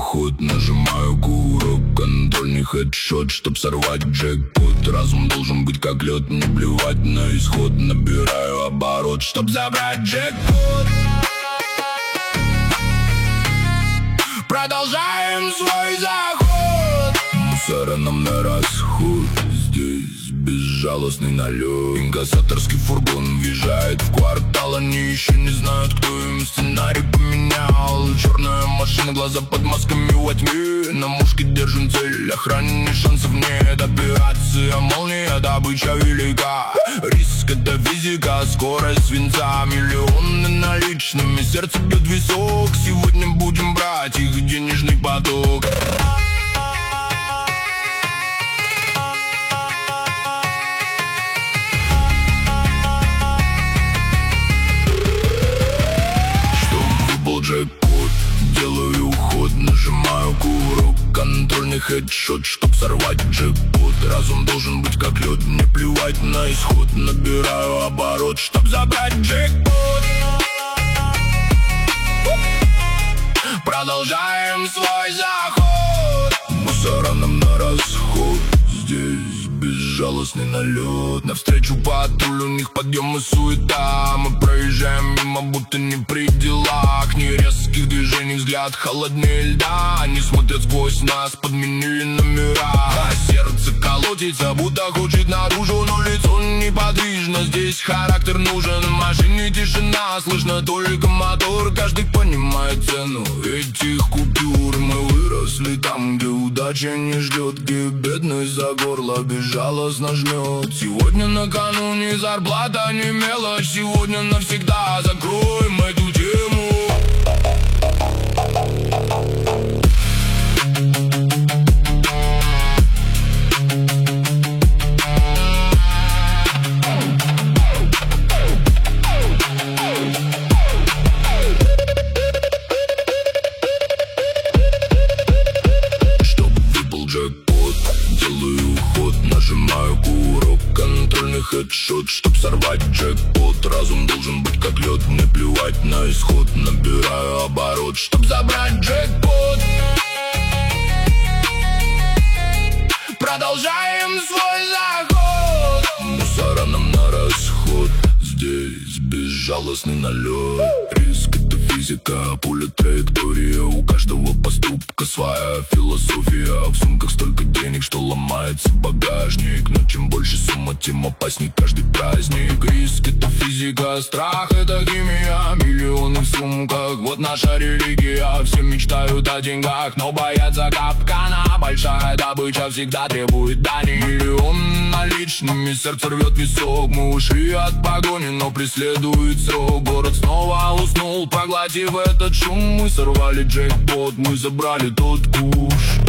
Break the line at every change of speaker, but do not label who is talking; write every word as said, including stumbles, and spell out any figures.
ход, нажимаю курок, контрольный хедшот, чтоб сорвать джекпот. Разум должен быть как лед, не плевать на исход. Набираю оборот, чтоб забрать джекпот. Продолжаем свой заход. Мусора нам на расход. Здесь безжалостный налет. Инкассаторский фургон въезжает в квартал. Они еще не знают, кто им сценарий поменял. Черная машина, глаза под масками во тьме. На мушке держим цель, охране шансов нет. Операция молния, добыча велика. Риск — это физика, скорость свинца. Миллионы наличными, сердце бьет висок. Сегодня будем брать их денежный поток. Джекпот, делаю уход, нажимаю курок, контрольный хедшот, чтоб сорвать джекпот. Разум должен быть как лед, не плевать на исход. Набираю оборот, чтоб забрать джекпот. Продолжаем свой заход. Мусора нам на расход. Здесь безжалостный налет. Навстречу патруль, у них подъем и суета. Мы проезжаем мимо, будто не при делах. Ни резких движений, взгляд холоднее льда. Они смотрят сквозь нас, подменили номера. А сердце колотится, будто хочет наружу, но лицо неподвижно. Здесь характер нужен, в машине тишина. Слышно только мотор, каждый понимает цену этих купюр. Мы выросли там, где удача не ждет, где бедность за горло безжалостно жмет. Сегодня накануне зарплата не мелочь. Сегодня навсегда закроем эту тему. Делаю уход, нажимаю курок, контрольный хедшот, чтоб сорвать джекпот. Разум должен быть как лед, не плевать на исход. Набираю оборот, чтоб забрать джекпот. Продолжаем свой заход. Мусора нам на расход. Здесь безжалостный налет. Риск — это физика, пуля траектория. У каждого поступка своя философия. В сумках столько денег, что ломается багажник. Но чем больше сумма, тем опасней каждый праздник. Риск — это физика, страх — это химия. Миллионы в сумках, вот наша религия. Все мечтают о деньгах, но боятся капкана. Большая добыча всегда требует дани. Миллион наличными, сердце рвет висок. Мы ушли от погони, но преследует срок. Город снова уснул, проглотив этот шум. Мы сорвали джекпот, мы забрали тот куш.